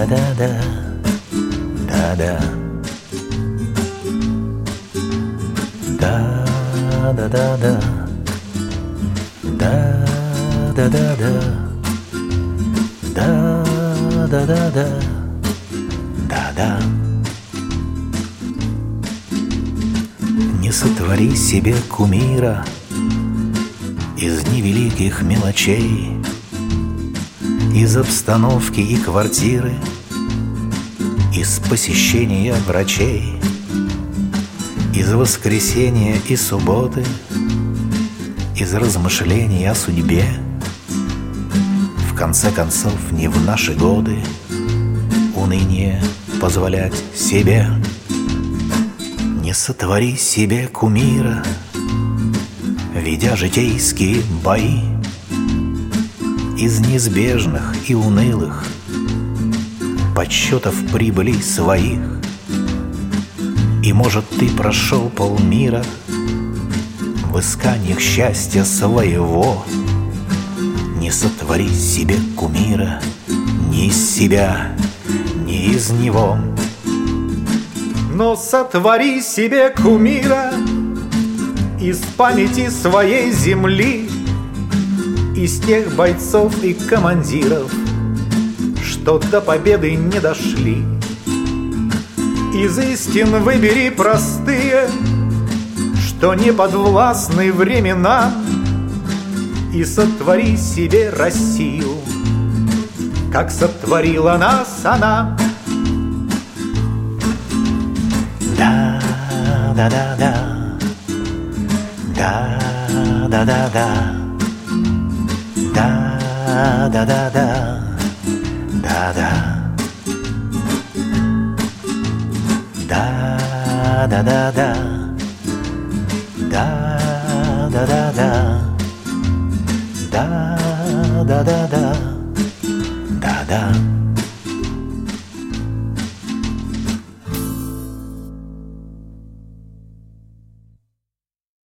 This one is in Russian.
Да-да-да, да-да. Да-да-да-да, да-да-да-да, да-да-да-да, да-да. Не сотвори себе кумира из невеликих мелочей, из обстановки и квартиры, из посещения врачей, из воскресенья и субботы, из размышлений о судьбе. В конце концов, не в наши годы уныние позволять себе. Не сотвори себе кумира, ведя житейские бои, из неизбежных и унылых подсчетов прибылей своих. И, может, ты прошел полмира в исканиях счастья своего. Не сотвори себе кумира ни из себя, ни из него. Но сотвори себе кумира из памяти своей земли, из тех бойцов и командиров, что до победы не дошли. Из истин выбери простые, что не подвластны временам, и сотвори себе Россию, как сотворила нас она. Да-да-да-да, да-да-да-да, да-да-да-да, да-да. Да-да-да-да, да-да-да-да, да-да-да-да, да-да.